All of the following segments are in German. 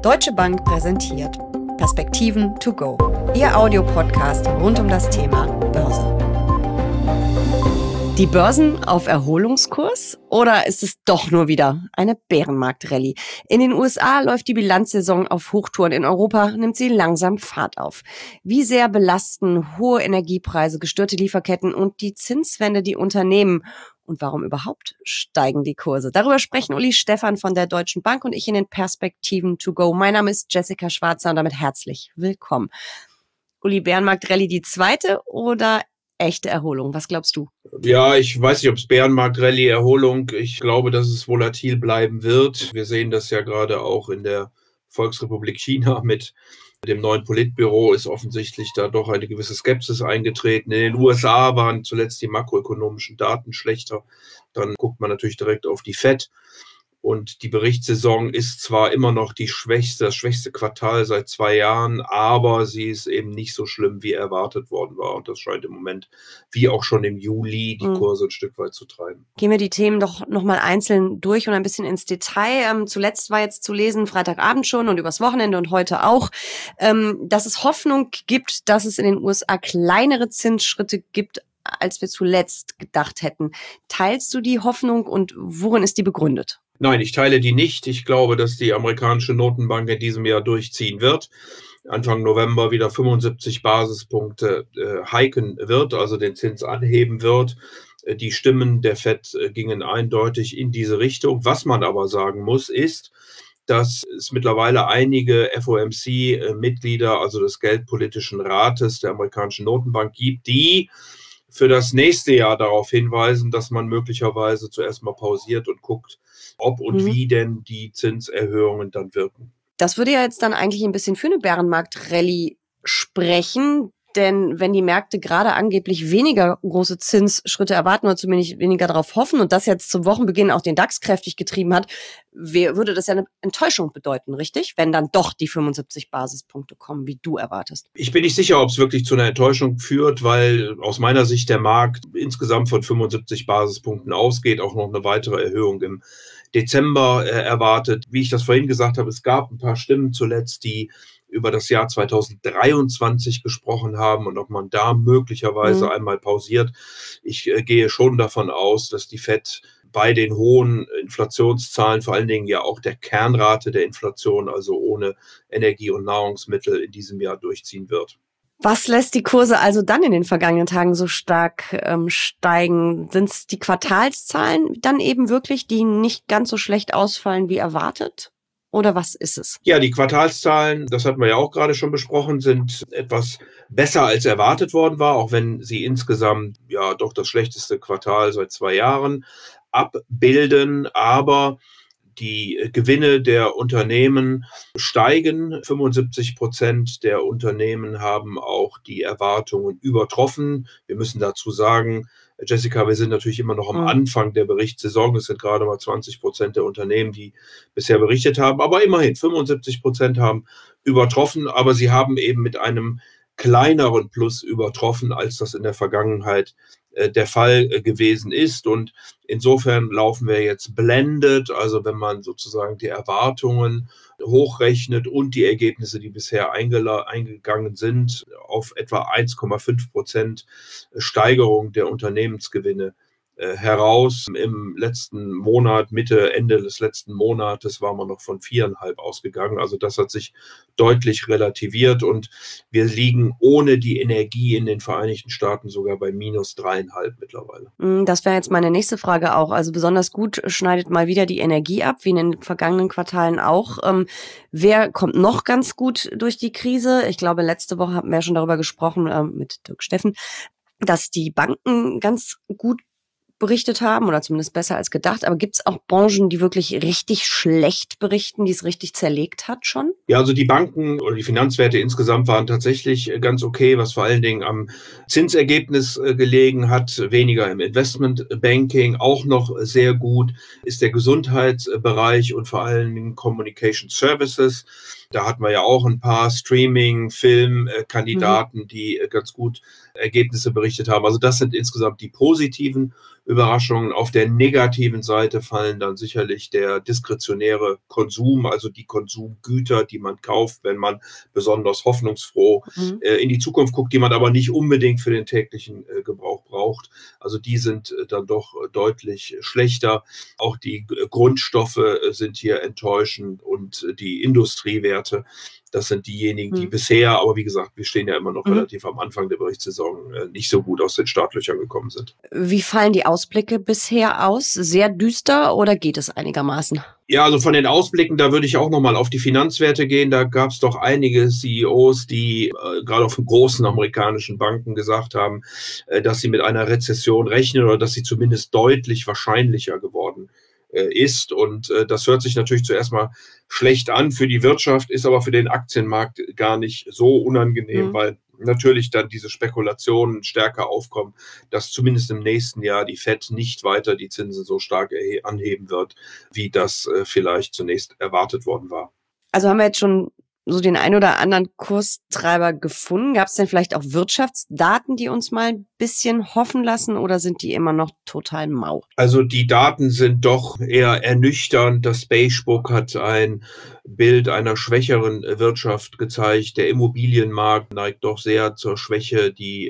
Deutsche Bank präsentiert Perspektiven to go, Ihr Audiopodcast rund um das Thema Börse. Die Börsen auf Erholungskurs oder ist es doch nur wieder eine Bärenmarkt-Rallye? In den USA läuft die Bilanzsaison auf Hochtouren, in Europa nimmt sie langsam Fahrt auf. Wie sehr belasten hohe Energiepreise, gestörte Lieferketten und die Zinswende die Unternehmen? Und warum überhaupt steigen die Kurse? Darüber sprechen Uli Stephan von der Deutschen Bank und ich in den Perspektiven to go. Mein Name ist Jessica Schwarzer und damit herzlich willkommen. Uli, Bärenmarkt-Rallye die zweite oder echte Erholung? Was glaubst du? Ja, ich weiß nicht, ob es Bärenmarkt-Rallye Erholung. Ich glaube, dass es volatil bleiben wird. Wir sehen das ja gerade auch in der Volksrepublik China mit dem neuen Politbüro ist offensichtlich da doch eine gewisse Skepsis eingetreten. In den USA waren zuletzt die makroökonomischen Daten schlechter. Dann guckt man natürlich direkt auf die FED. Und die Berichtssaison ist zwar immer noch das schwächste Quartal seit 2 Jahren, aber sie ist eben nicht so schlimm, wie erwartet worden war. Und das scheint im Moment, wie auch schon im Juli, die Kurse ein Stück weit zu treiben. Gehen wir die Themen doch nochmal einzeln durch und ein bisschen ins Detail. Zuletzt war jetzt zu lesen, Freitagabend schon und übers Wochenende und heute auch, dass es Hoffnung gibt, dass es in den USA kleinere Zinsschritte gibt, als wir zuletzt gedacht hätten. Teilst du die Hoffnung und worin ist die begründet? Nein, ich teile die nicht. Ich glaube, dass die amerikanische Notenbank in diesem Jahr durchziehen wird. Anfang November wieder 75 Basispunkte hiken wird, also den Zins anheben wird. Die Stimmen der FED gingen eindeutig in diese Richtung. Was man aber sagen muss, ist, dass es mittlerweile einige FOMC-Mitglieder, also des Geldpolitischen Rates der amerikanischen Notenbank gibt, die für das nächste Jahr darauf hinweisen, dass man möglicherweise zuerst mal pausiert und guckt, ob und wie denn die Zinserhöhungen dann wirken. Das würde ja jetzt dann eigentlich ein bisschen für eine Bärenmarkt-Rallye sprechen, denn wenn die Märkte gerade angeblich weniger große Zinsschritte erwarten oder zumindest weniger darauf hoffen und das jetzt zum Wochenbeginn auch den DAX kräftig getrieben hat, würde das ja eine Enttäuschung bedeuten, richtig? Wenn dann doch die 75 Basispunkte kommen, wie du erwartest. Ich bin nicht sicher, ob es wirklich zu einer Enttäuschung führt, weil aus meiner Sicht der Markt insgesamt von 75 Basispunkten ausgeht, auch noch eine weitere Erhöhung im Dezember erwartet. Wie ich das vorhin gesagt habe, es gab ein paar Stimmen zuletzt, die über das Jahr 2023 gesprochen haben und ob man da möglicherweise einmal pausiert. Ich gehe schon davon aus, dass die FED bei den hohen Inflationszahlen, vor allen Dingen ja auch der Kernrate der Inflation, also ohne Energie und Nahrungsmittel, in diesem Jahr durchziehen wird. Was lässt die Kurse also dann in den vergangenen Tagen so stark steigen? Sind es die Quartalszahlen dann eben wirklich, die nicht ganz so schlecht ausfallen wie erwartet? Oder was ist es? Ja, die Quartalszahlen, das hatten wir ja auch gerade schon besprochen, sind etwas besser als erwartet worden war, auch wenn sie insgesamt ja doch das schlechteste Quartal seit 2 Jahren abbilden. Aber die Gewinne der Unternehmen steigen. 75% der Unternehmen haben auch die Erwartungen übertroffen. Wir müssen dazu sagen, Jessica, wir sind natürlich immer noch am Anfang der Berichtssaison. Es sind gerade mal 20% der Unternehmen, die bisher berichtet haben. Aber immerhin, 75% haben übertroffen. Aber sie haben eben mit einem kleineren Plus übertroffen, als das in der Vergangenheit der Fall gewesen ist. Und insofern laufen wir jetzt blended, also wenn man sozusagen die Erwartungen hochrechnet und die Ergebnisse, die bisher eingegangen sind, auf etwa 1,5% Steigerung der Unternehmensgewinne heraus. Im letzten Monat, Ende des letzten Monates, waren wir noch von 4,5 ausgegangen. Also das hat sich deutlich relativiert und wir liegen ohne die Energie in den Vereinigten Staaten sogar bei minus 3,5 mittlerweile. Das wäre jetzt meine nächste Frage auch. Also besonders gut schneidet mal wieder die Energie ab, wie in den vergangenen Quartalen auch. Wer kommt noch ganz gut durch die Krise? Ich glaube, letzte Woche hatten wir ja schon darüber gesprochen mit Dirk Steffen, dass die Banken ganz gut berichtet haben oder zumindest besser als gedacht. Aber gibt es auch Branchen, die wirklich richtig schlecht berichten, die es richtig zerlegt hat schon? Ja, also die Banken oder die Finanzwerte insgesamt waren tatsächlich ganz okay, was vor allen Dingen am Zinsergebnis gelegen hat. Weniger im Investmentbanking, auch noch sehr gut ist der Gesundheitsbereich und vor allen Dingen Communication Services. Da hatten wir ja auch ein paar Streaming-Film-Kandidaten, die ganz gut Ergebnisse berichtet haben. Also das sind insgesamt die positiven Überraschungen. Auf der negativen Seite fallen dann sicherlich der diskretionäre Konsum, also die Konsumgüter, die man kauft, wenn man besonders hoffnungsfroh Mhm. in die Zukunft guckt, die man aber nicht unbedingt für den täglichen Gebrauch braucht. Also die sind dann doch deutlich schlechter. Auch die Grundstoffe sind hier enttäuschend und die Industriewerte, das sind diejenigen, die Mhm. bisher, aber wie gesagt, wir stehen ja immer noch Mhm. relativ am Anfang der Berichtssaison, nicht so gut aus den Startlöchern gekommen sind. Wie fallen die Ausblicke bisher aus? Sehr düster oder geht es einigermaßen? Ja, also von den Ausblicken, da würde ich auch noch mal auf die Finanzwerte gehen. Da gab es doch einige CEOs, die gerade auf den großen amerikanischen Banken gesagt haben, dass sie mit einer Rezession rechnen oder dass sie zumindest deutlich wahrscheinlicher geworden ist. Und das hört sich natürlich zuerst mal schlecht an für die Wirtschaft, ist aber für den Aktienmarkt gar nicht so unangenehm, Mhm. weil natürlich dann diese Spekulationen stärker aufkommen, dass zumindest im nächsten Jahr die Fed nicht weiter die Zinsen so stark anheben wird, wie das vielleicht zunächst erwartet worden war. Also haben wir jetzt schon so den ein oder anderen Kurstreiber gefunden. Gab es denn vielleicht auch Wirtschaftsdaten, die uns mal ein bisschen hoffen lassen oder sind die immer noch total mau? Also die Daten sind doch eher ernüchternd. Das Beigebook hat ein Bild einer schwächeren Wirtschaft gezeigt. Der Immobilienmarkt neigt doch sehr zur Schwäche. Die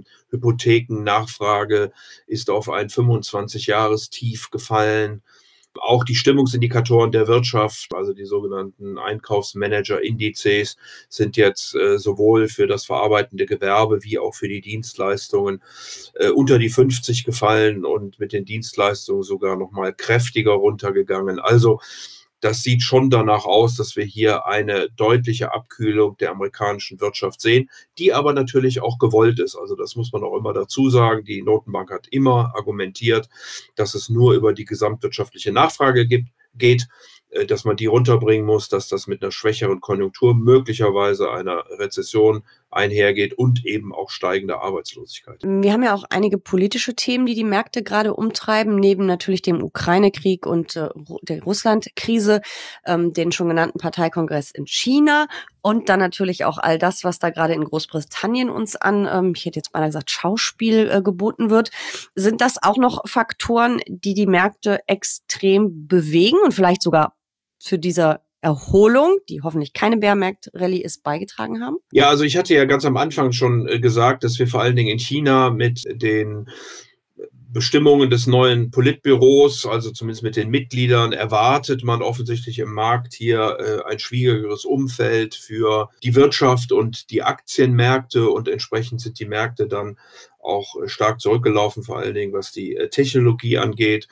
Hypothekennachfrage ist auf ein 25-Jahres-Tief gefallen. Auch die Stimmungsindikatoren der Wirtschaft, also die sogenannten Einkaufsmanager-Indizes, sind jetzt sowohl für das verarbeitende Gewerbe wie auch für die Dienstleistungen unter die 50 gefallen und mit den Dienstleistungen sogar noch mal kräftiger runtergegangen. Also das sieht schon danach aus, dass wir hier eine deutliche Abkühlung der amerikanischen Wirtschaft sehen, die aber natürlich auch gewollt ist. Also das muss man auch immer dazu sagen. Die Notenbank hat immer argumentiert, dass es nur über die gesamtwirtschaftliche Nachfrage geht, dass man die runterbringen muss, dass das mit einer schwächeren Konjunktur, möglicherweise einer Rezession einhergeht und eben auch steigender Arbeitslosigkeit. Wir haben ja auch einige politische Themen, die die Märkte gerade umtreiben, neben natürlich dem Ukraine-Krieg und der Russland-Krise, den schon genannten Parteikongress in China und dann natürlich auch all das, was da gerade in Großbritannien uns an, ich hätte jetzt beinahe gesagt, Schauspiel geboten wird. Sind das auch noch Faktoren, die die Märkte extrem bewegen und vielleicht sogar für diese Erholung, die hoffentlich keine Bärmarkt-Rallye ist, beigetragen haben? Ja, also ich hatte ja ganz am Anfang schon gesagt, dass wir vor allen Dingen in China mit den Bestimmungen des neuen Politbüros, also zumindest mit den Mitgliedern, erwartet man offensichtlich im Markt hier ein schwierigeres Umfeld für die Wirtschaft und die Aktienmärkte und entsprechend sind die Märkte dann auch stark zurückgelaufen, vor allen Dingen was die Technologie angeht.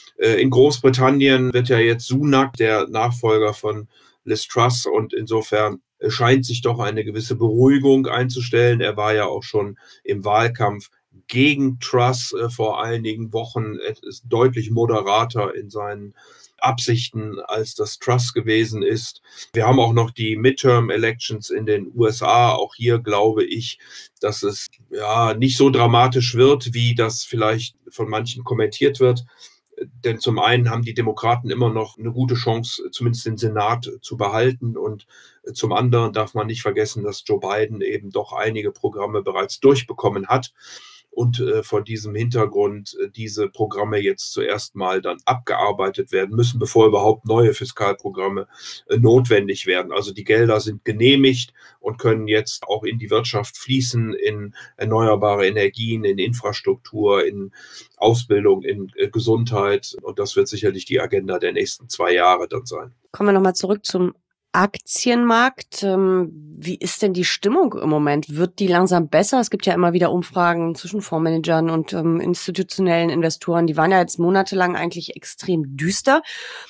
In Großbritannien wird ja jetzt Sunak der Nachfolger von Liz Truss und insofern scheint sich doch eine gewisse Beruhigung einzustellen. Er war ja auch schon im Wahlkampf gegen Truss vor einigen Wochen ist deutlich moderater in seinen Absichten, als das Truss gewesen ist. Wir haben auch noch die Midterm-Elections in den USA. Auch hier glaube ich, dass es ja nicht so dramatisch wird, wie das vielleicht von manchen kommentiert wird. Denn zum einen haben die Demokraten immer noch eine gute Chance, zumindest den Senat zu behalten. Und zum anderen darf man nicht vergessen, dass Joe Biden eben doch einige Programme bereits durchbekommen hat. Und vor diesem Hintergrund diese Programme jetzt zuerst mal dann abgearbeitet werden müssen, bevor überhaupt neue Fiskalprogramme notwendig werden. Also die Gelder sind genehmigt und können jetzt auch in die Wirtschaft fließen, in erneuerbare Energien, in Infrastruktur, in Ausbildung, in Gesundheit. Und das wird sicherlich die Agenda der nächsten 2 Jahre dann sein. Kommen wir nochmal zurück zum Aktienmarkt. Wie ist denn die Stimmung im Moment? Wird die langsam besser? Es gibt ja immer wieder Umfragen zwischen Fondsmanagern und institutionellen Investoren. Die waren ja jetzt monatelang eigentlich extrem düster.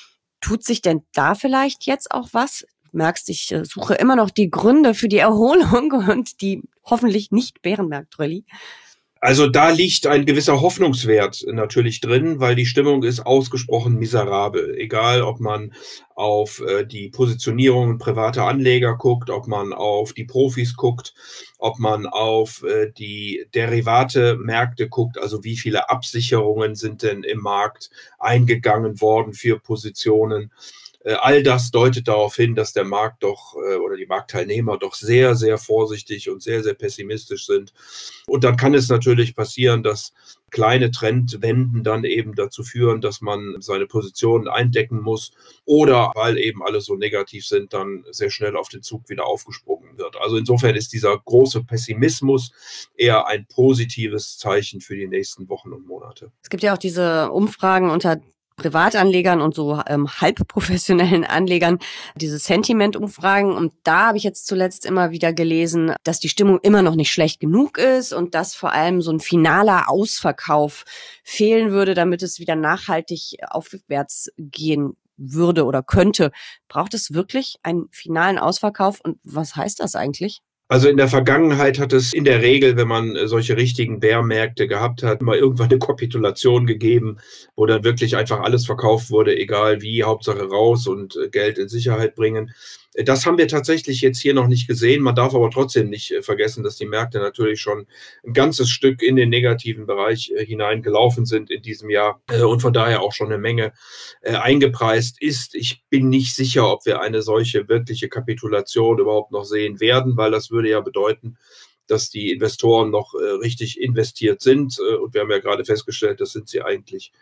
Tut sich denn da vielleicht jetzt auch was? Du merkst, ich suche immer noch die Gründe für die Erholung und die hoffentlich nicht Bärenmarkt-Rallye. Also da liegt ein gewisser Hoffnungswert natürlich drin, weil die Stimmung ist ausgesprochen miserabel. Egal, ob man auf die Positionierungen privater Anleger guckt, ob man auf die Profis guckt, ob man auf die Derivate-Märkte guckt, also wie viele Absicherungen sind denn im Markt eingegangen worden für Positionen. All das deutet darauf hin, dass der Markt doch oder die Marktteilnehmer doch sehr, sehr vorsichtig und sehr, sehr pessimistisch sind. Und dann kann es natürlich passieren, dass kleine Trendwenden dann eben dazu führen, dass man seine Positionen eindecken muss oder weil eben alle so negativ sind, dann sehr schnell auf den Zug wieder aufgesprungen wird. Also insofern ist dieser große Pessimismus eher ein positives Zeichen für die nächsten Wochen und Monate. Es gibt ja auch diese Umfragen unter Privatanlegern und so halbprofessionellen Anlegern, diese Sentiment-Umfragen. Und da habe ich jetzt zuletzt immer wieder gelesen, dass die Stimmung immer noch nicht schlecht genug ist und dass vor allem so ein finaler Ausverkauf fehlen würde, damit es wieder nachhaltig aufwärts gehen würde oder könnte. Braucht es wirklich einen finalen Ausverkauf? Und was heißt das eigentlich? Also in der Vergangenheit hat es in der Regel, wenn man solche richtigen Bärmärkte gehabt hat, mal irgendwann eine Kapitulation gegeben, wo dann wirklich einfach alles verkauft wurde, egal wie, Hauptsache raus und Geld in Sicherheit bringen. Das haben wir tatsächlich jetzt hier noch nicht gesehen. Man darf aber trotzdem nicht vergessen, dass die Märkte natürlich schon ein ganzes Stück in den negativen Bereich hineingelaufen sind in diesem Jahr und von daher auch schon eine Menge eingepreist ist. Ich bin nicht sicher, ob wir eine solche wirkliche Kapitulation überhaupt noch sehen werden, weil das würde ja bedeuten, dass die Investoren noch richtig investiert sind. Und wir haben ja gerade festgestellt, das sind sie eigentlich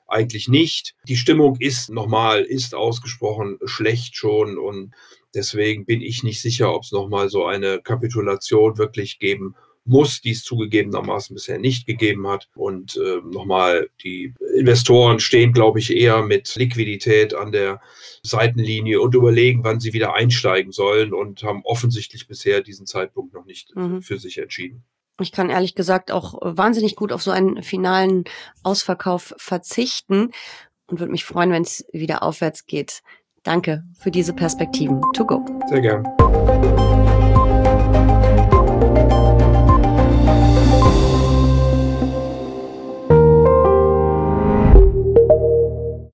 nicht. Die Stimmung ist ausgesprochen schlecht schon und deswegen bin ich nicht sicher, ob es nochmal so eine Kapitulation wirklich geben muss, die es zugegebenermaßen bisher nicht gegeben hat. Und nochmal, die Investoren stehen, glaube ich, eher mit Liquidität an der Seitenlinie und überlegen, wann sie wieder einsteigen sollen und haben offensichtlich bisher diesen Zeitpunkt noch nicht für sich entschieden. Ich kann ehrlich gesagt auch wahnsinnig gut auf so einen finalen Ausverkauf verzichten und würde mich freuen, wenn es wieder aufwärts geht. Danke für diese Perspektiven. To go. Sehr gern.